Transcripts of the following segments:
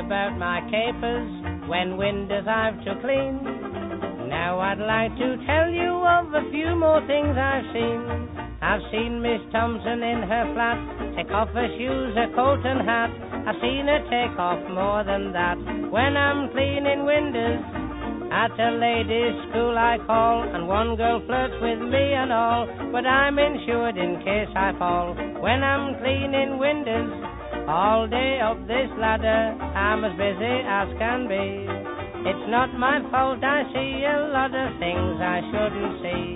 about my capers when windows I've to clean. Now I'd like to tell you of a few more things I've seen. I've seen Miss Thompson in her flat take off her shoes, her coat and hat. I've seen her take off more than that when I'm cleaning windows. At a ladies' school I call, and one girl flirts with me and all, but I'm insured in case I fall when I'm cleaning windows. All day up this ladder, I'm as busy as can be. It's not my fault I see a lot of things I shouldn't see.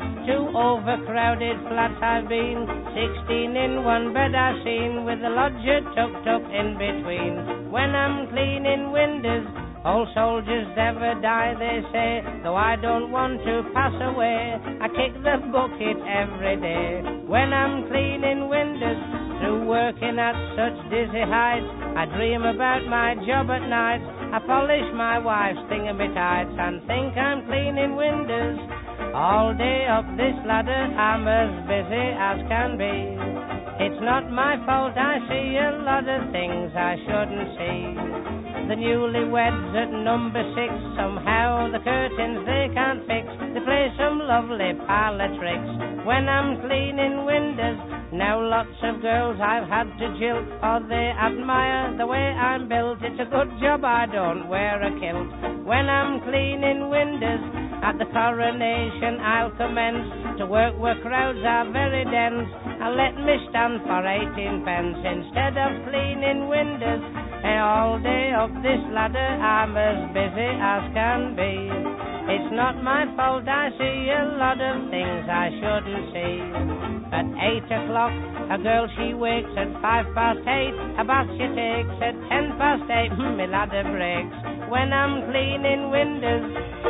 2 overcrowded flats I've been, 16 in one bed I've seen, with the lodger tucked up in between. When I'm cleaning windows, old soldiers never die, they say, though I don't want to pass away. I kick the bucket every day when I'm cleaning windows. Through working at such dizzy heights, I dream about my job at night. I polish my wife's thingamy-tights and think I'm cleaning windows. All day up this ladder, I'm as busy as can be. It's not my fault I see a lot of things I shouldn't see. The newlyweds at number 6, somehow the curtains they can't fix. They play some lovely parlor tricks when I'm cleaning windows. Now lots of girls I've had to jilt, for they admire the way I'm built. It's a good job I don't wear a kilt when I'm cleaning windows. At the coronation I'll commence to work where crowds are very dense. I'll let me stand for 18 pence instead of cleaning windows. And all day up this ladder I'm as busy as can be. It's not my fault I see a lot of things I shouldn't see. At 8 o'clock a girl she wakes, at 8:05 a bath she takes, at 8:10 my ladder breaks when I'm cleaning windows.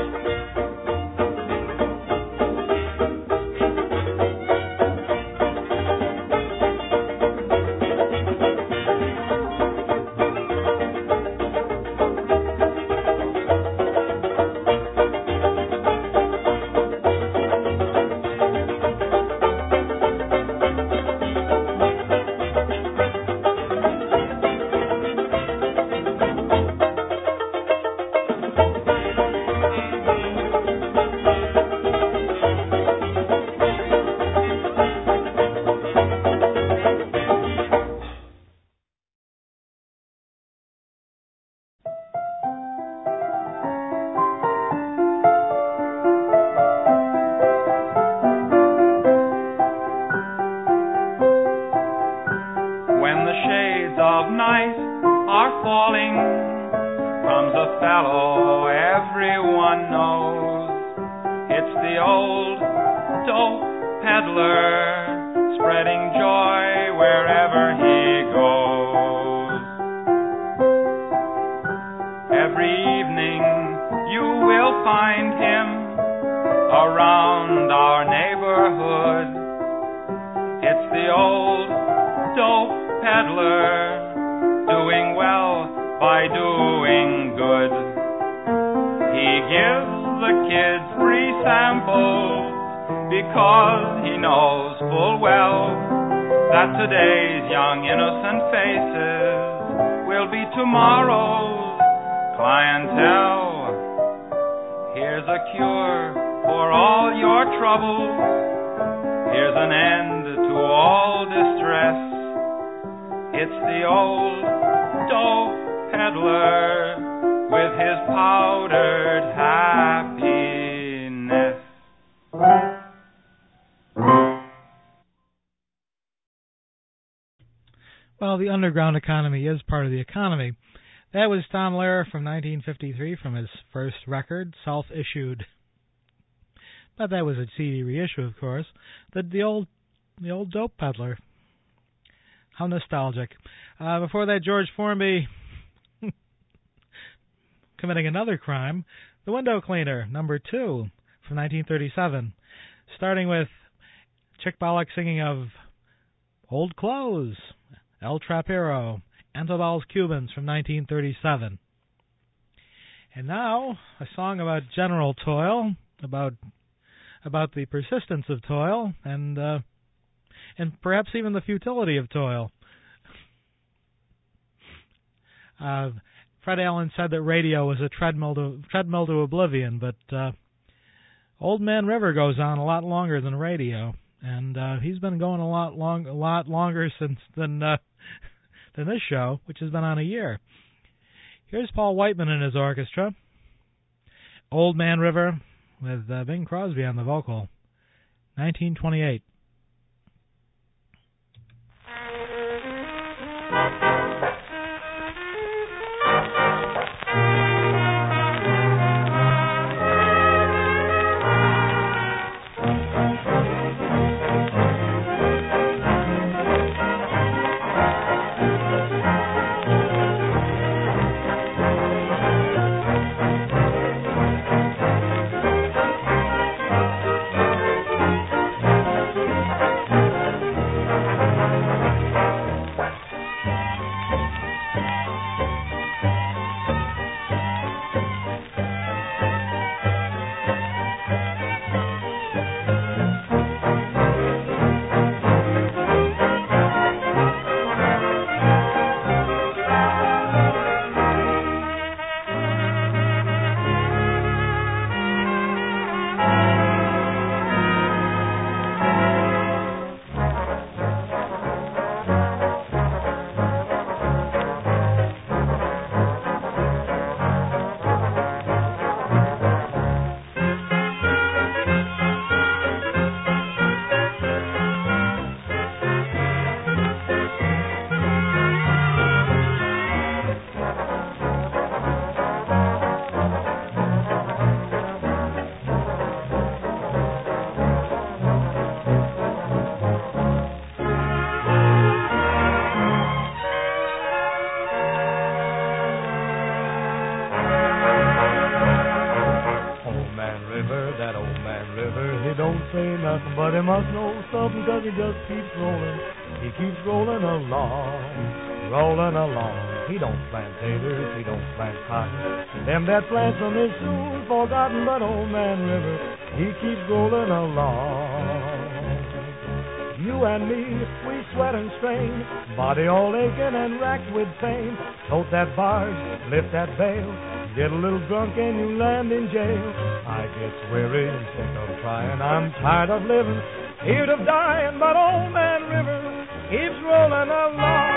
Well, the underground economy is part of the economy. That was Tom Lehrer from 1953 from his first record, Self-Issued. But that was a CD reissue, of course. The old Dope Peddler. How nostalgic. Before that, George Formby committing another crime, The Window Cleaner, number 2 from 1937. Starting with Chick Bollock singing of Old Clothes, El Trapero, Antobal's Cubans from 1937. And now, a song about general toil, about the persistence of toil, and perhaps even the futility of toil. Fred Allen said that radio was a treadmill to oblivion, but Old Man River goes on a lot longer than radio, and he's been going a lot longer than this show, which has been on a year. Here's Paul Whiteman and his orchestra. Old Man River with Bing Crosby on the vocal. 1928. But he must know something 'cause he just keeps rolling. He keeps rolling along, rolling along. He don't plant taters, he don't plant cotton. Them that plants them is soon forgotten. But Old Man River, he keeps rolling along. You and me, we sweat and strain, body all aching and racked with pain. Tote that barge, lift that bale, get a little drunk and you land in jail. I get weary and sick of trying. I'm tired of living, feared of dying. But Old Man River keeps rolling along.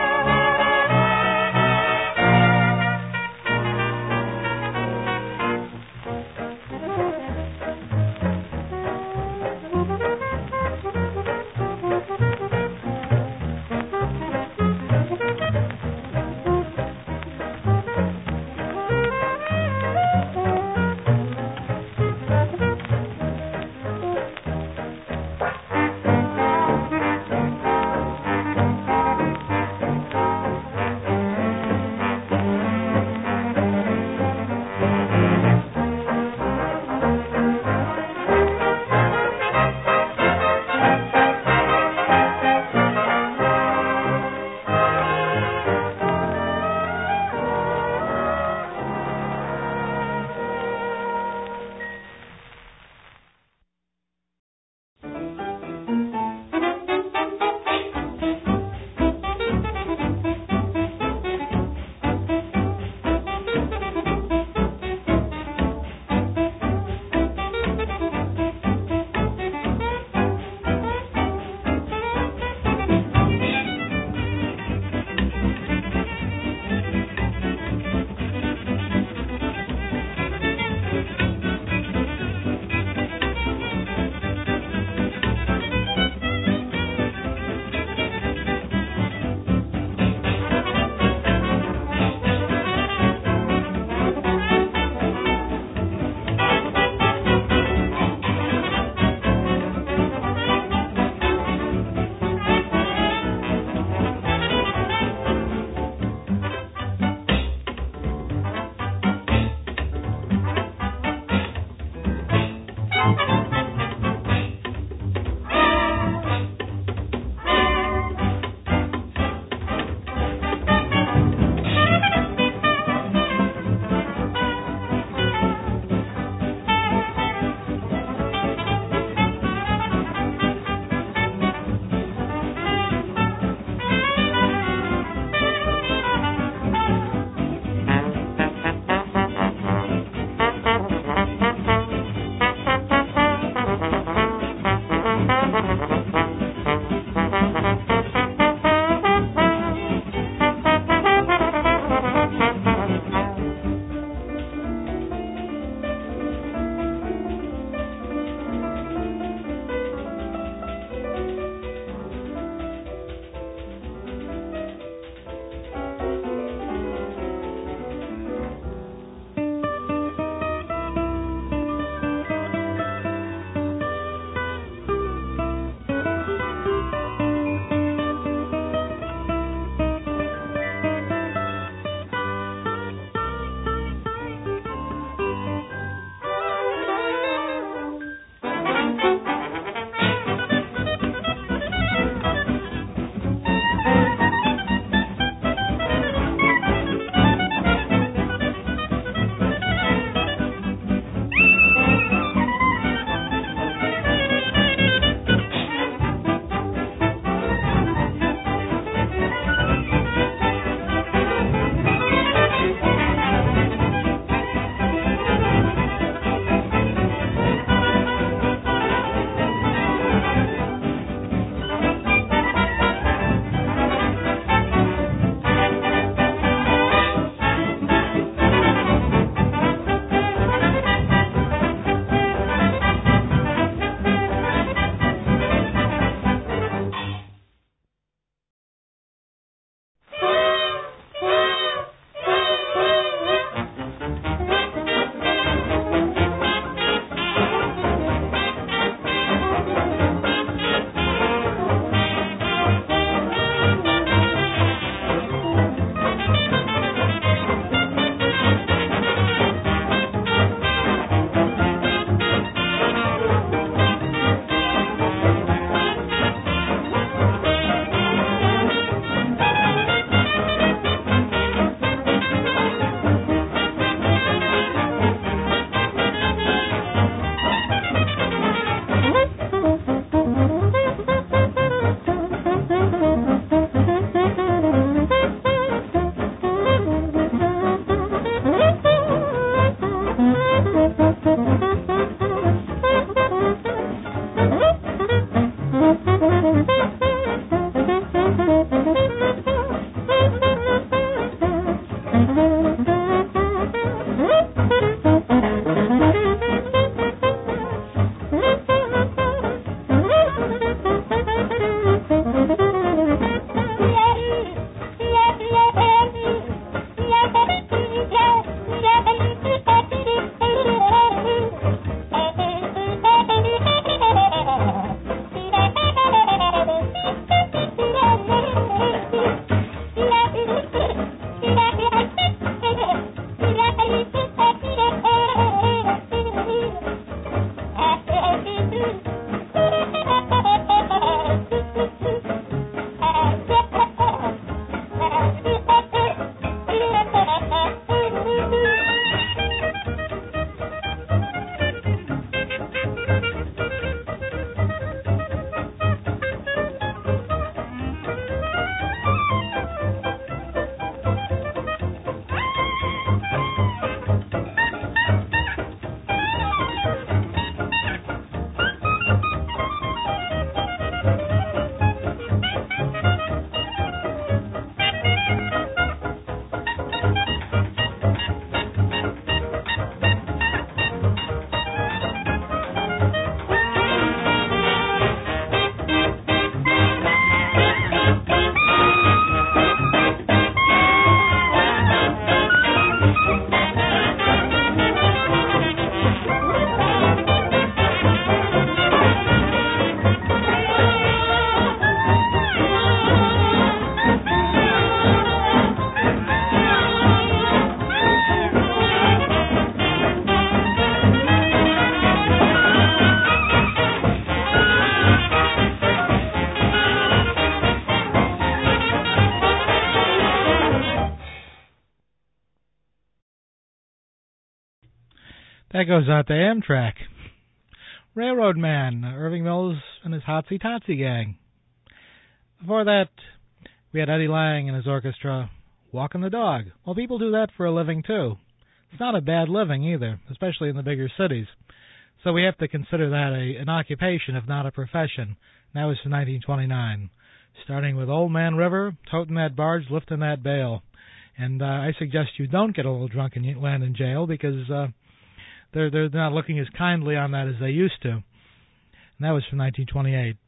That goes out to Amtrak. Railroad Man, Irving Mills and his Hotsy Totsy Gang. Before that, we had Eddie Lang and his orchestra, Walking the Dog. Well, people do that for a living, too. It's not a bad living, either, especially in the bigger cities. So we have to consider that an occupation, if not a profession. And that was from 1929. Starting with Old Man River, toting that barge, lifting that bale. And I suggest you don't get a little drunk and land in jail, because they're not looking as kindly on that as they used to. And that was from 1928.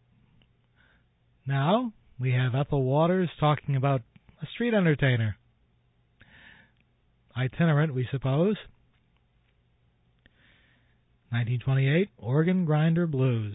Now, we have Ethel Waters talking about a street entertainer. Itinerant, we suppose. 1928, Organ Grinder Blues.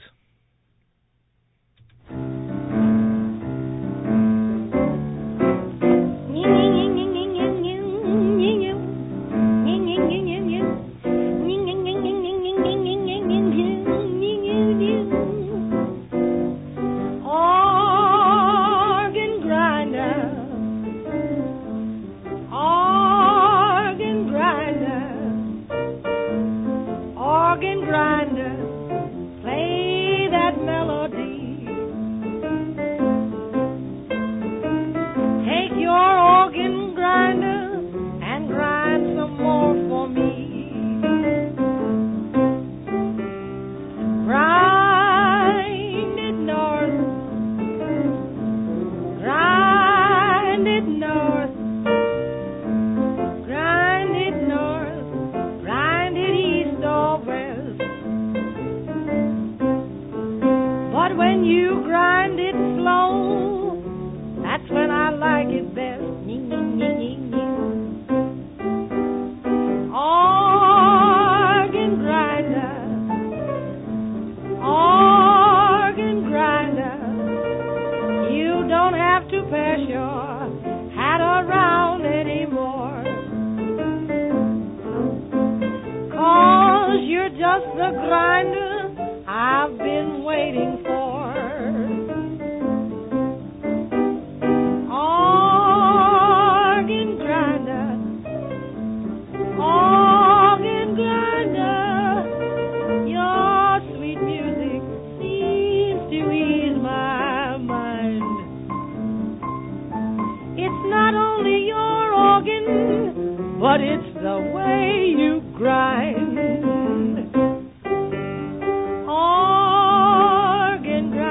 Organ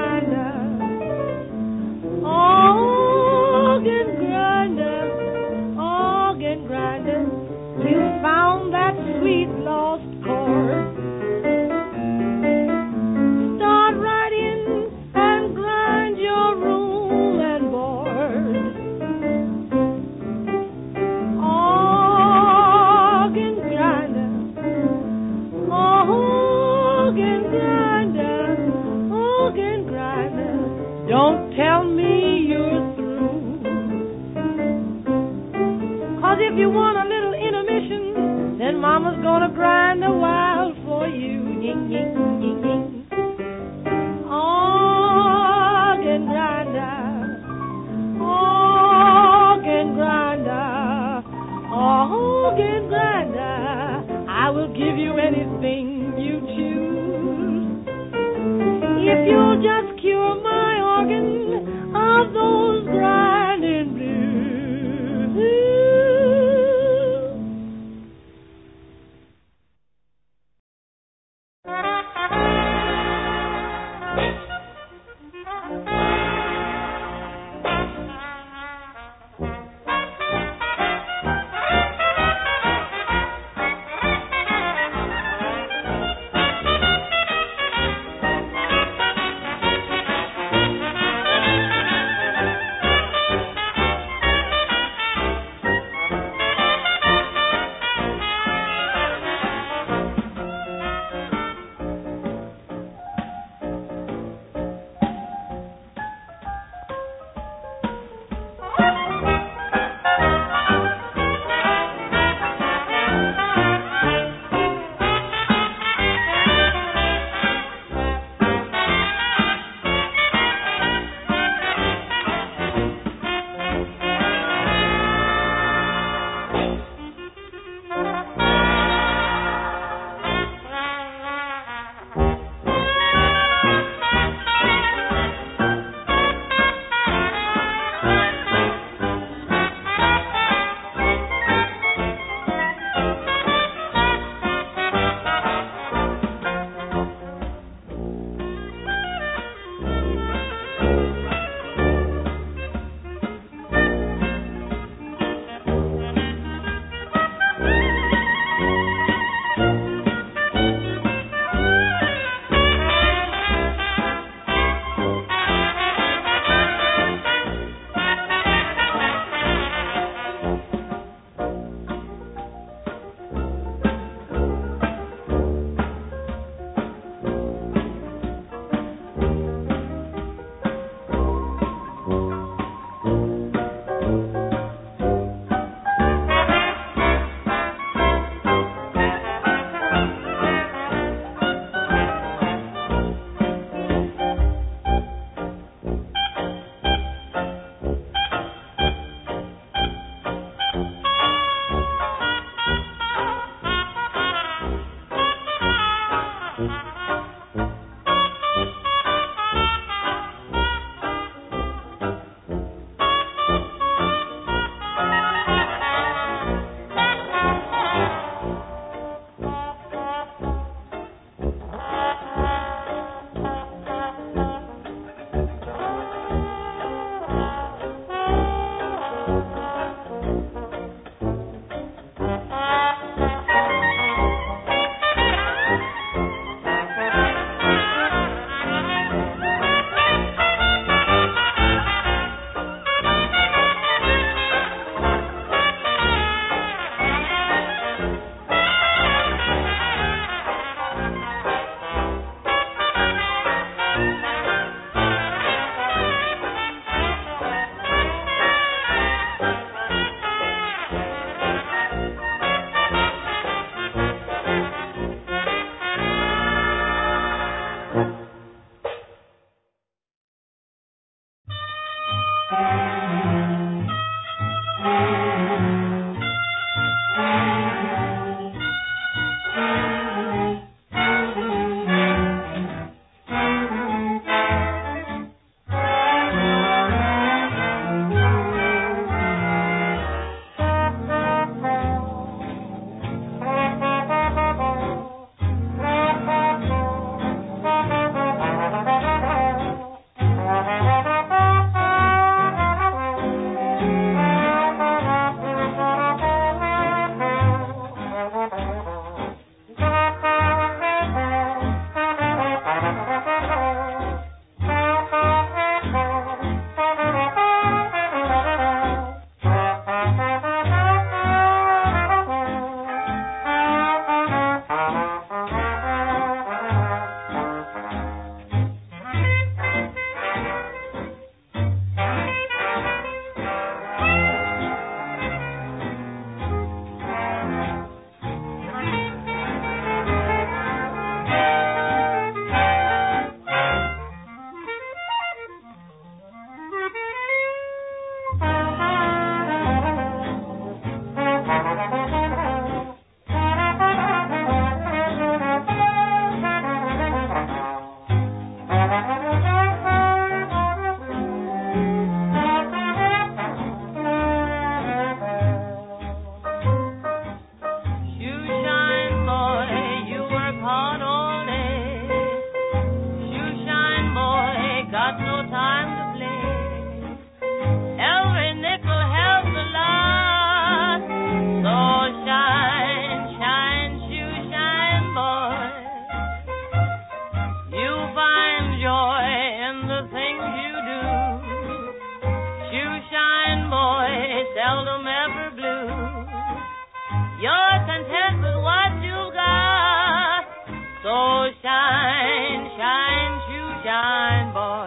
shine, boy.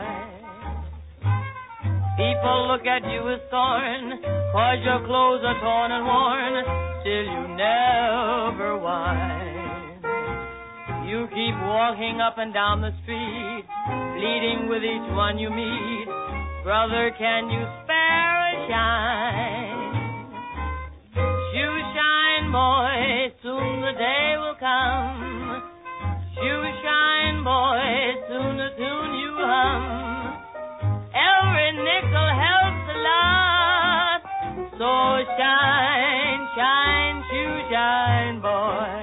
People look at you with scorn, 'cause your clothes are torn and worn, still you never whine. You keep walking up and down the street, pleading with each one you meet, brother, can you spare a shine? Shoe shine, boy, soon the day will come. Shoe shine, boy, soon the tune you hum. Every nickel helps a lot, so shine, shine, shoe shine, boy.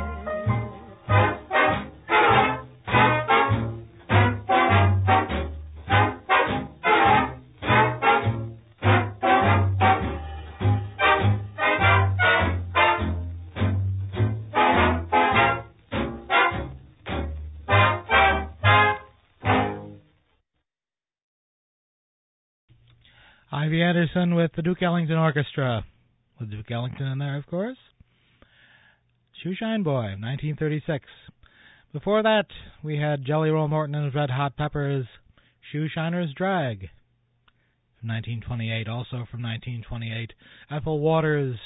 Ivy Anderson with the Duke Ellington Orchestra, with Duke Ellington in there, of course. Shoe Shine Boy, 1936. Before that, we had Jelly Roll Morton and his Red Hot Peppers, Shoe Shiner's Drag, from 1928, also from 1928. Ethel Waters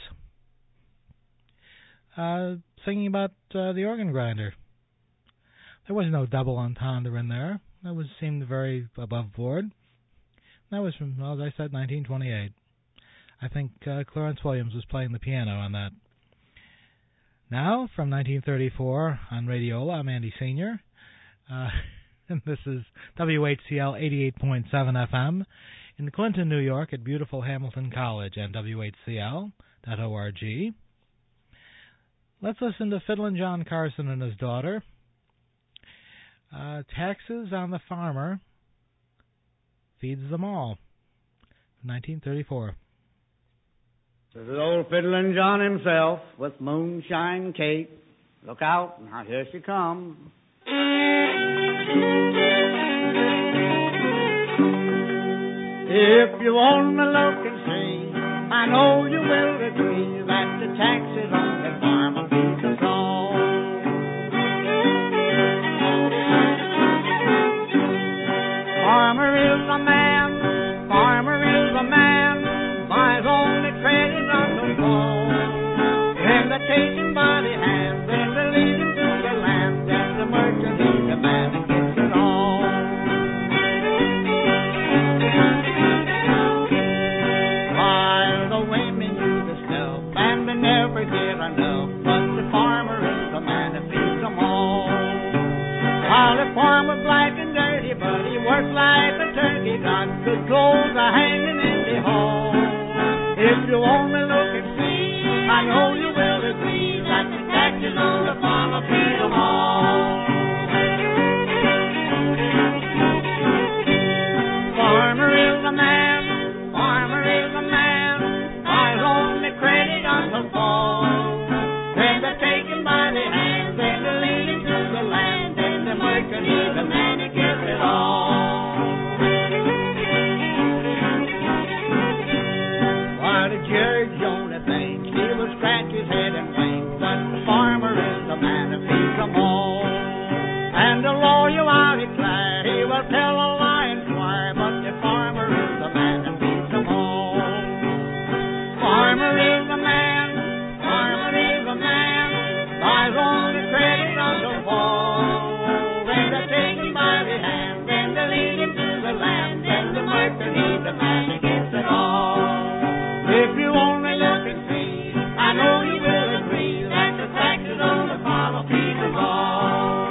singing about the organ grinder. There was no double entendre in there. That seemed very above board. That was from, well, as I said, 1928. I think Clarence Williams was playing the piano on that. Now, from 1934 on Radiola, I'm Andy Senior. And this is WHCL 88.7 FM in Clinton, New York at beautiful Hamilton College and WHCL.org. Let's listen to Fiddlin' John Carson and his daughter. Taxes on the farmer feeds them all. 1934. This is old Fiddlin' John himself with Moonshine Kate. Look out, now here she comes. If you want to look and see, I know you will agree that the taxes on the farmer feed us all. Farmer is a man, farmer is a man, buys only credit on the fall. Then they're taken by the hand, then they're leading to the land, then the merchant is the man that gets it all. While the women use the stuff, and they never get enough, but the farmer is the man that feeds them all. While the farmer black and dirty, but he works like a turkey, got good clothes are hanging in the hall. If you want to look and see, I know you will agree that the taxes on the farmer feed them all. Farmer is a man, farmer is a man, buys only credit on the fall. Then they're taken by the hand, then they're leading to the land, then the merchant is the man that gets it all. While the judge only thinks he will scratch his head and wink, but the farmer is the man that feeds them all. And the lawyer, while he cries, he will tell a lie and swear, but the farmer is the man that feeds them all. Farmer is a man, farmer is a man, buys only credit on the fall. Then they're taken by the hand, then they're leading to the land, then the merchant is the man that gets it all. If you only look and see, I know you will agree that the taxes on the farmer feed them all.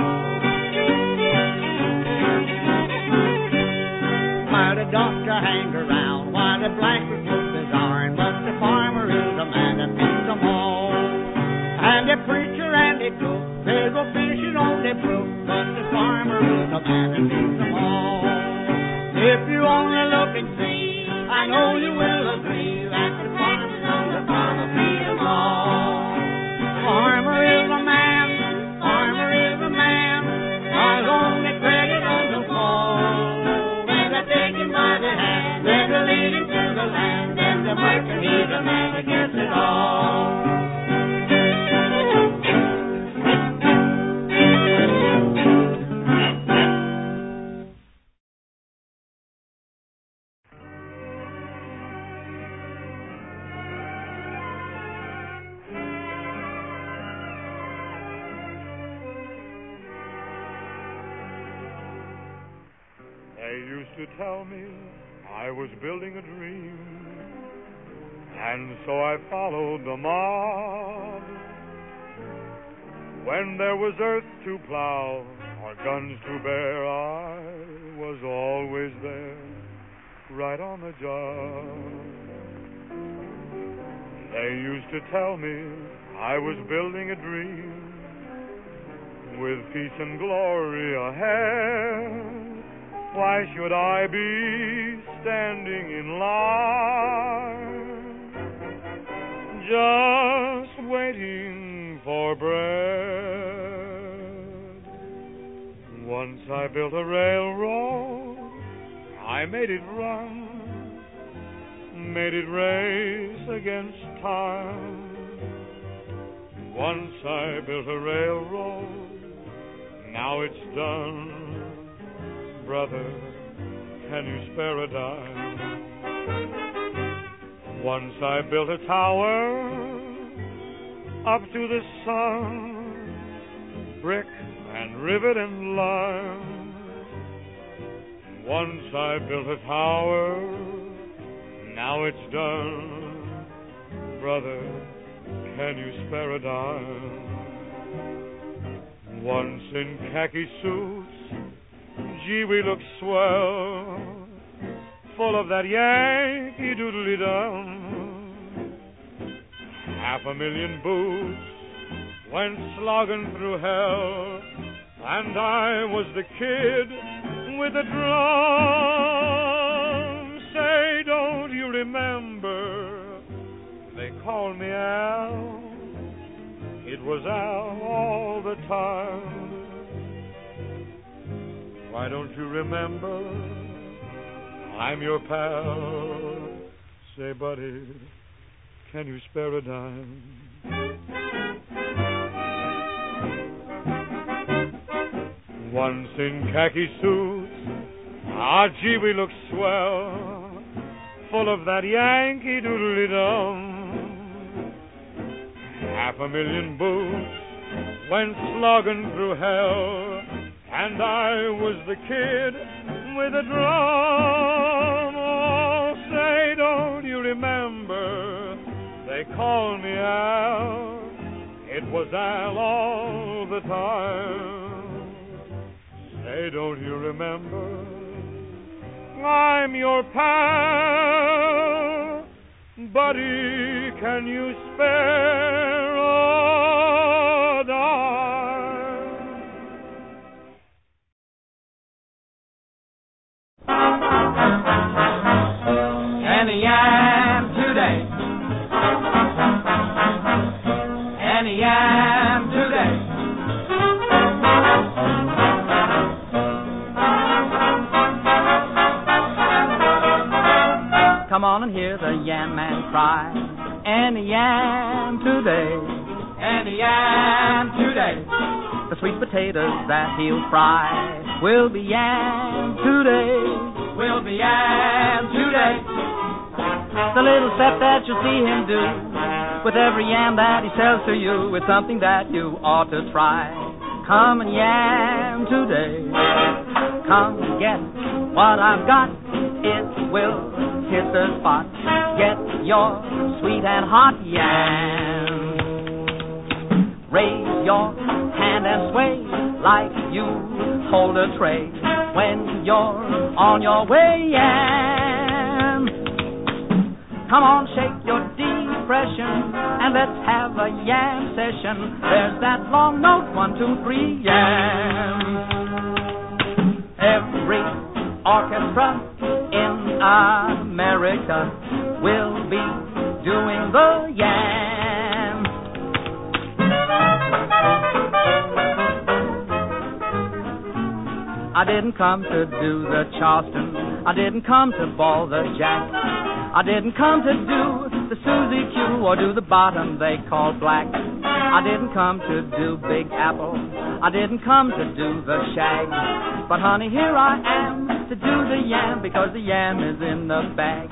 While the doctor hangs around, while the blacksmith puts his iron, but the farmer is the man that feeds them all. And the preacher and the cook, they go fishing on the brook, but the farmer is the man that feeds them all. If you only look and see, I know you will agree that the farmers on the farmer feed them all. Farmer is a man, farmer is a man, buys only credit on the fall. Then they're taken by the hand, then they're leading to the land, then the merchant is the man that gets it all. They used to tell me I was building a dream, and so I followed the mob. When there was earth to plow or guns to bear, I was always there, right on the job. They used to tell me I was building a dream, with peace and glory ahead. Why should I be standing in line, just waiting for bread? Once I built a railroad, I made it run, made it race against time. Once I built a railroad, now it's done. Brother, can you spare a dime? Once I built a tower up to the sun, brick and rivet and lime. Once I built a tower, now it's done. Brother, can you spare a dime? Once in khaki suits, gee, we look swell, full of that Yankee doodly-dum. 500,000 boots went slogging through hell, and I was the kid with the drum. Say, don't you remember, they called me Al. It was Al all the time. Why don't you remember, I'm your pal. Say, buddy, can you spare a dime? Once in khaki suits, ah, gee, we look swell, full of that Yankee doodly-dum. 500,000 boots went slogging through hell, and I was the kid with a drum. Oh, say, don't you remember, they called me Al. It was Al all the time. Say, don't you remember, I'm your pal. Buddy, can you spare a dime? And a yam today. And a yam today. Come on and hear the yam man cry. And a yam today. And a yam today. The sweet potatoes that he'll fry will be yam today. Will be yam today. The little step that you'll see him do with every yam that he sells to you is something that you ought to try. Come and yam today. Come and get what I've got. It will hit the spot. Get your sweet and hot yam. Raise your hand and sway like you hold a tray when you're on your way, yam. Come on, shake your depression and let's have a yam session. There's that long note, 1, 2, 3, yam. Every orchestra in America will be doing the yam. I didn't come to do the Charleston, I didn't come to ball the jack, I didn't come to do the Susie Q or do the bottom they call black. I didn't come to do Big Apple, I didn't come to do the shag, but honey, here I am to do the yam because the yam is in the bag.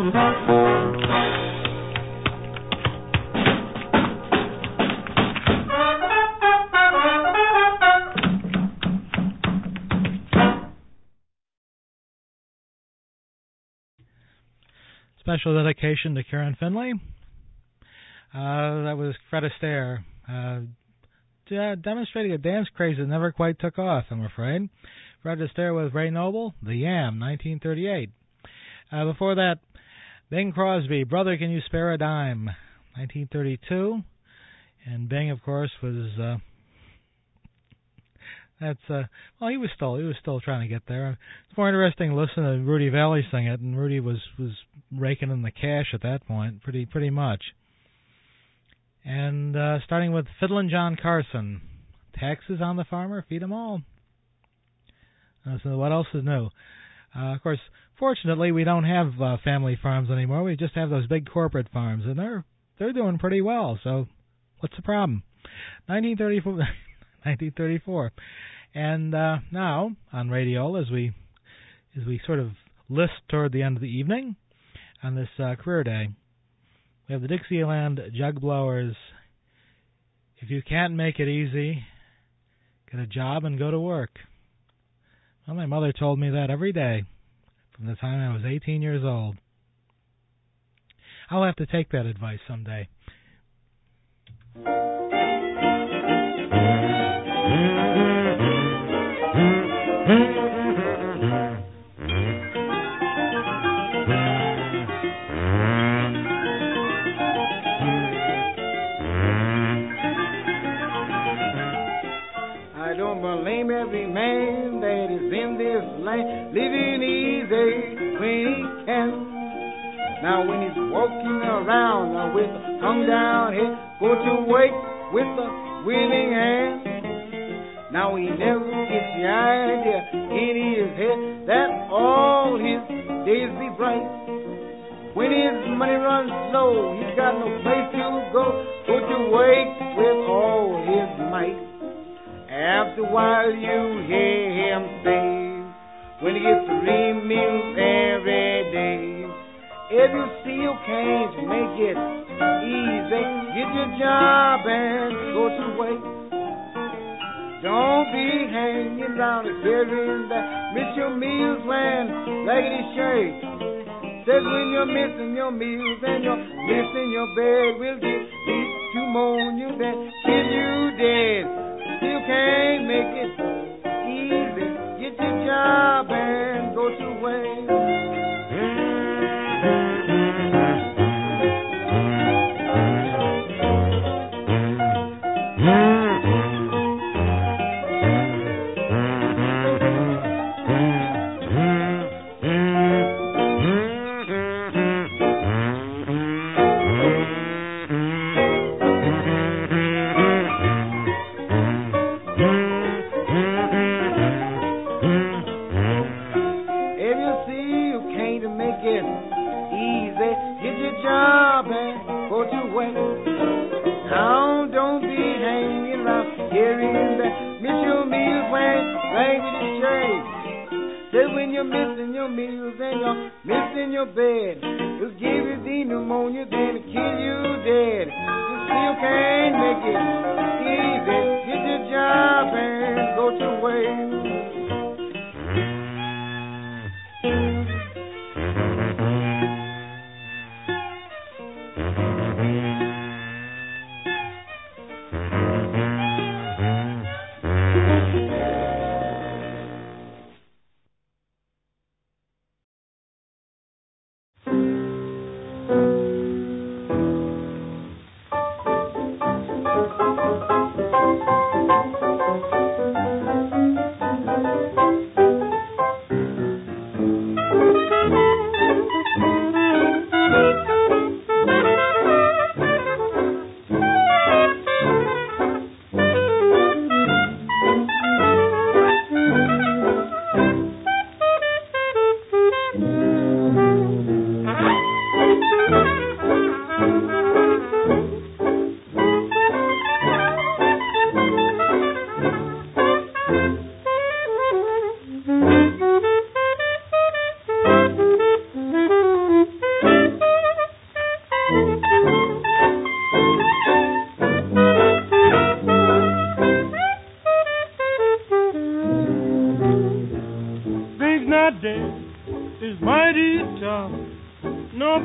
Special dedication to Karen Finley. That was Fred Astaire, demonstrating a dance craze that never quite took off, I'm afraid. Fred Astaire with Ray Noble, The Yam, 1938. Before that, Bing Crosby, Brother Can You Spare a Dime, 1932. And Bing, of course, was he was still trying to get there. It's more interesting to listen to Rudy Valley sing it, and Rudy was raking in the cash at that point, pretty much. And starting with Fiddlin' John Carson, Taxes on the Farmer, Feed 'em All. So what else is new? Of course, fortunately, we don't have family farms anymore. We just have those big corporate farms, and they're doing pretty well. So what's the problem? 1934. And now on radio, as we sort of list toward the end of the evening on this career day, we have the Dixieland Jug Blowers. If you can't make it easy, get a job and go to work. Well, my mother told me that every day from the time I was 18 years old. I'll have to take that advice someday. I don't blame every man that is in this land living easy when he can. Now when he's walking around with a hung down head, go to work with a willing hand. Now he never gets the idea in his head that all his days be bright. When his money runs low, he's got no place to go to work with all his might. After a while you hear him say, when he gets 3 meals every day, if you see you can't make it easy, get your job and go to work. Don't be hanging around and carrying that. Miss your meals when raggedy shirt. Says when you're missing your meals and you're missing your bed, we'll get these to moan you then kill you dead. Still can't make it easy. Get your job and go to work.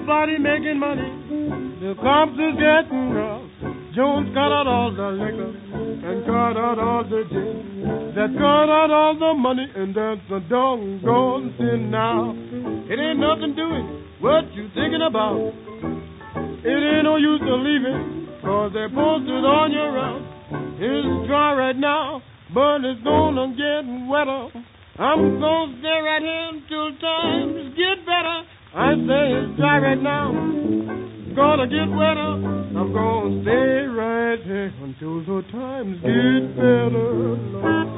nobody making money. The cops is getting rough. Jones cut out all the liquor and cut out all the gin. That cut out all the money, and that's a doggone sin now. It ain't nothing doing what you thinking about. It ain't no use to leaving, 'cause they posted on your route. It's dry right now, but it's gonna get wetter. I'm gonna stay right here until times get better. I say it's dry right now, it's gonna get wetter. I'm gonna stay right here until the times get better, Lord.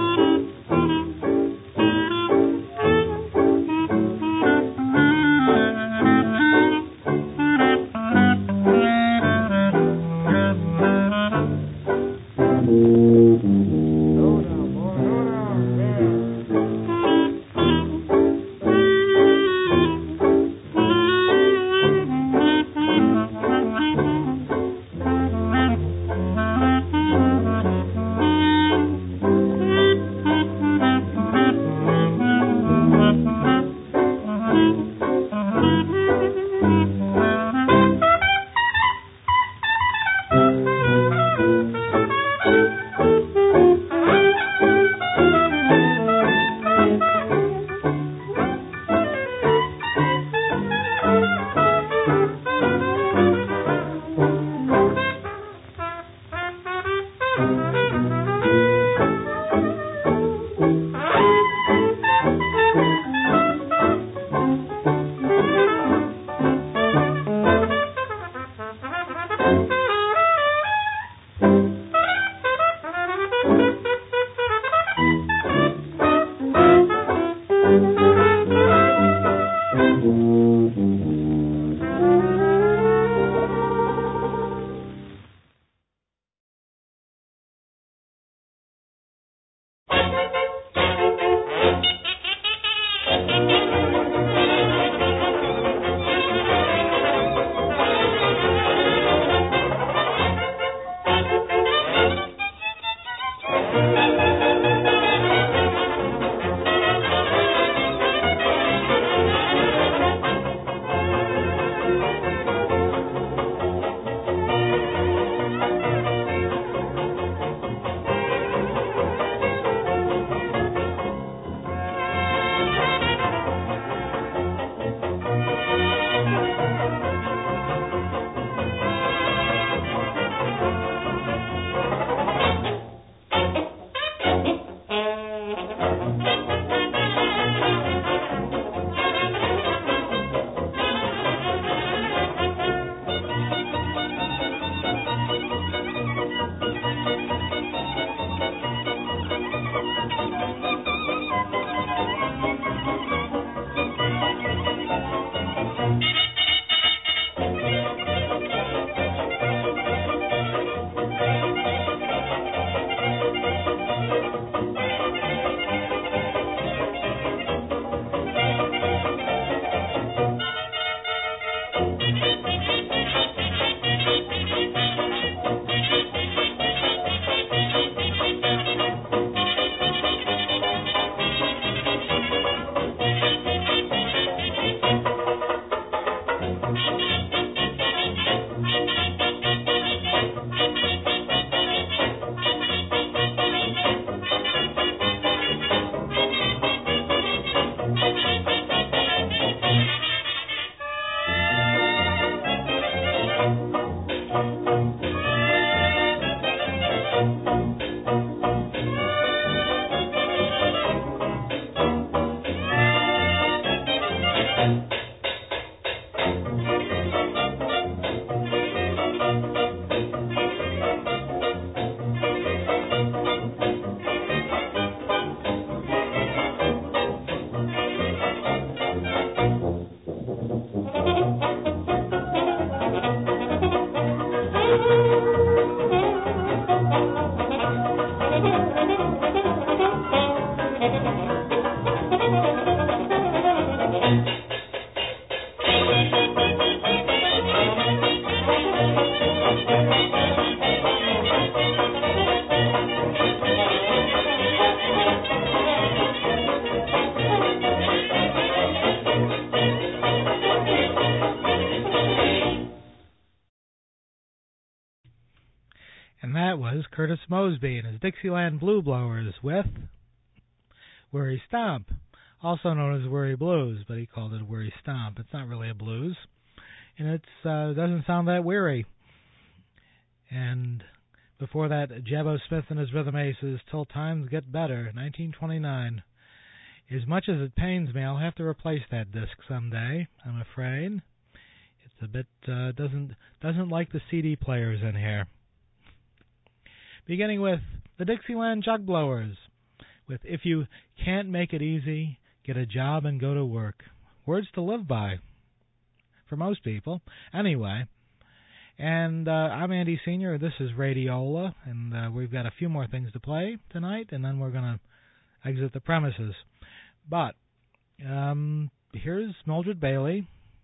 And that was Curtis Mosby and his Dixieland Blue Blowers with Worry Stomp, also known as Worry Blues, but he called it Worry Stomp. It's not really a blues, and it doesn't sound that weary. And before that, Jabbo Smith and his Rhythm Aces, Till Times Get Better, 1929. As much as it pains me, I'll have to replace that disc someday, I'm afraid. It's a bit, doesn't like the CD players in here. Beginning with the Dixieland Jug Blowers, with If You Can't Make It Easy, Get a Job and Go to Work. Words to live by, for most people. Anyway, and I'm Andy Sr., this is Radiola, and we've got a few more things to play tonight, and then we're going to exit the premises. But here's Mildred Bailey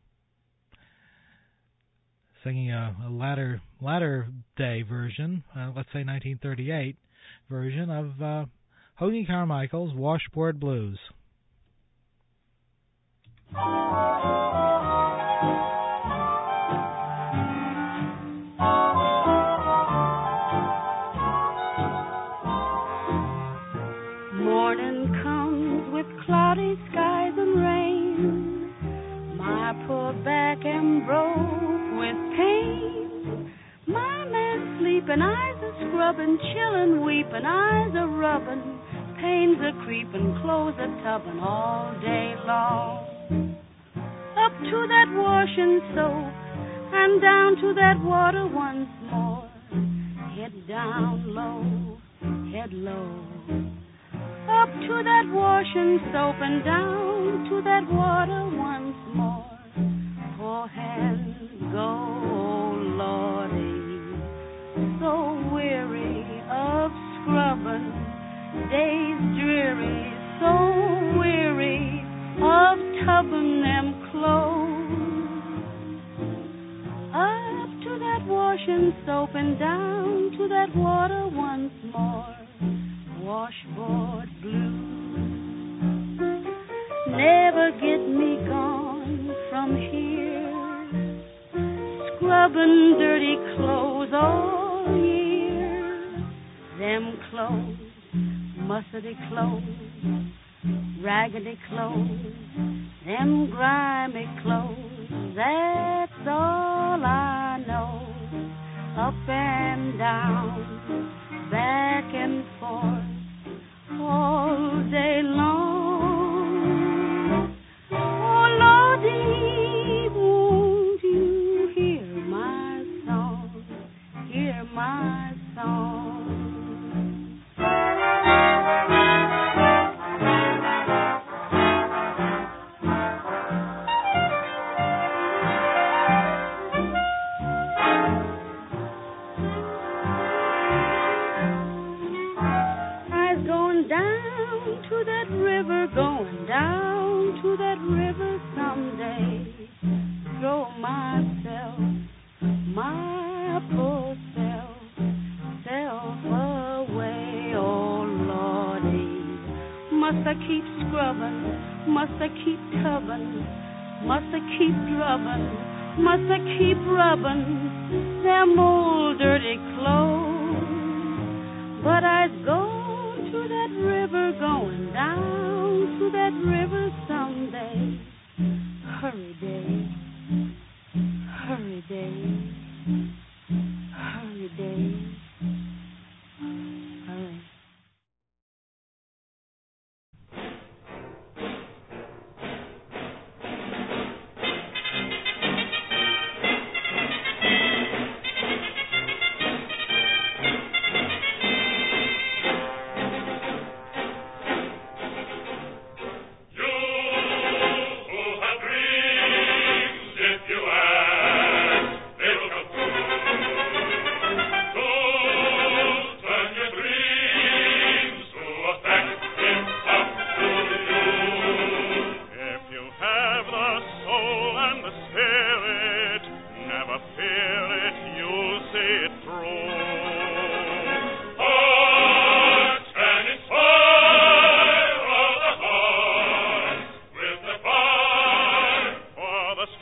singing a latter day version, let's say 1938 version of Hoagy Carmichael's Washboard Blues. Morning comes with cloudy skies and rain. My poor back am broke with pain. My man sleeping, eyes are scrubbing, chillin', weeping, eyes are rubbing, pains are creeping, clothes are tubbing all day long. Up to that wash and soap, and down to that water once more. Head down low, head low. Up to that wash and soap, and down to that water once more. Poor hands go, oh Lordy, so weary of scrubbing, days dreary, so weary of tubbing them clothes. Up to that wash and soap, and down to that water once more. Washboard blues never get me gone from here, scrubbing dirty clothes all year. Them clothes, mussety clothes, raggedy clothes, them grimy clothes, that's all I know. Up and down, back and forth, all day long. Oh, Lordy, won't you hear my song, hear my song? Going down to that river someday, throw myself, my poor self away, oh Lordy. Must I keep scrubbing, must I keep tubbing, must I keep drubbing, must I keep rubbing them old dirty clothes? But I'd go to that river, going down to that river someday. Hurry, day, hurry, day, hurry, day, hurry.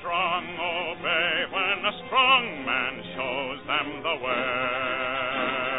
Strong man shows them the way.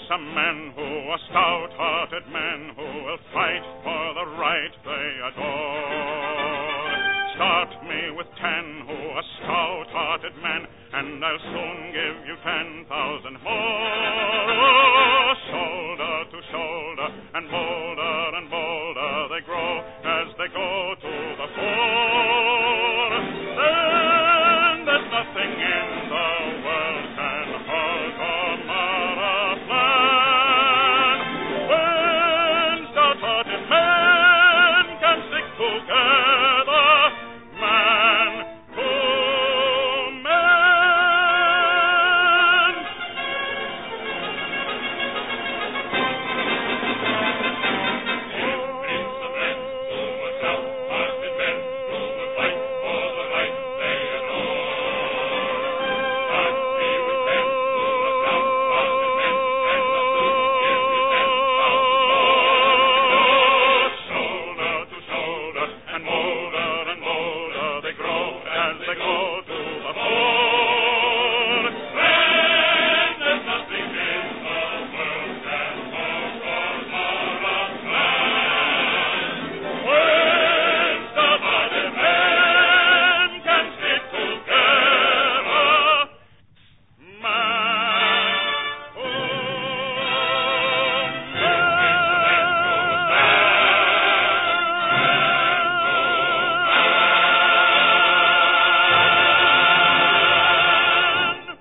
some men who are stout-hearted men who will fight for the right they adore. Start me with 10 who are stout-hearted men, and I'll soon give you 10,000 more. Oh, shoulder to shoulder, and bolder they grow as they go to the fore. Then there's nothing in the world can halt or mar a plan. When stout-hearted men can stick together, man to man. It's the men who are stout-hearted men who will fight for the right they adore. Start me with 10 who are stout-hearted men, and I'll soon give you 10,000 more. Shoulder to shoulder, and bolder they grow as they go to the fore. Then there's nothing in the world can halt or mar a plan. When stout-hearted men can stick together, man to man.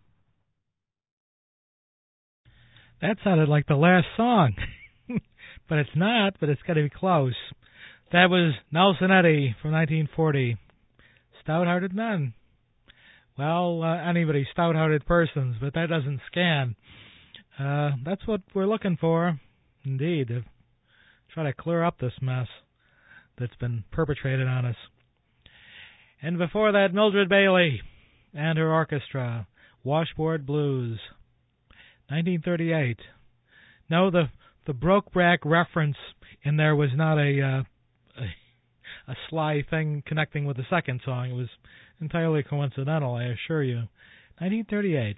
That sounded like the last song. But it's not, but it's got to be close. That was Nelson Eddy from 1940. Stout-hearted men. Well, anybody, stout-hearted persons, but that doesn't scan. That's what we're looking for, indeed, to try to clear up this mess that's been perpetrated on us. And before that, Mildred Bailey and her orchestra, Washboard Blues, 1938. No, the Brokeback reference in there was not a sly thing connecting with the second song. It was entirely coincidental, I assure you. 1938.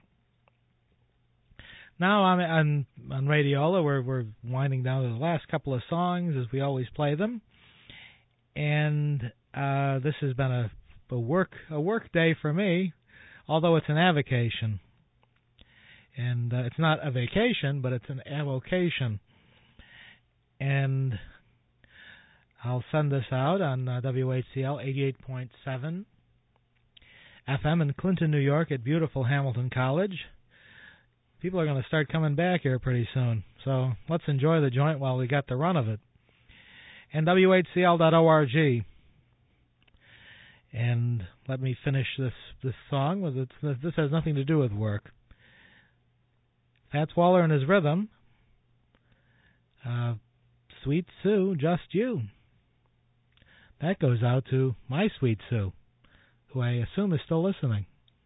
Now on Radiola, we're winding down to the last couple of songs as we always play them, and this has been a work day for me, although it's an avocation. And it's not a vacation, but it's an avocation. And I'll send this out on WHCL 88.7 FM in Clinton, New York at beautiful Hamilton College. People are going to start coming back here pretty soon, so let's enjoy the joint while we got the run of it. And WHCL.org. And let me finish this song. This has nothing to do with work. Fats Waller and his rhythm. Sweet Sue, Just You. That goes out to my Sweet Sue, who I assume is still listening.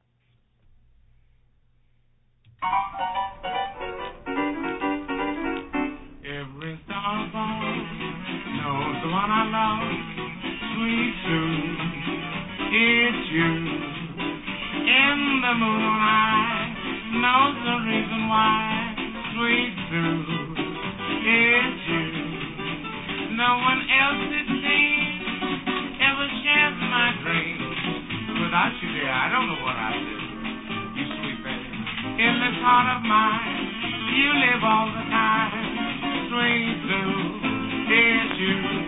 Every starborn knows the one I love. Sweet Sue, it's you. In the moonlight knows the reason why. Sweet Sue, it's you. No one else it seems ever shares my dreams. Without you there, I don't know what I'd do. You sweet baby. In this heart of mine, you live all the time. Sweet Sue, it's you.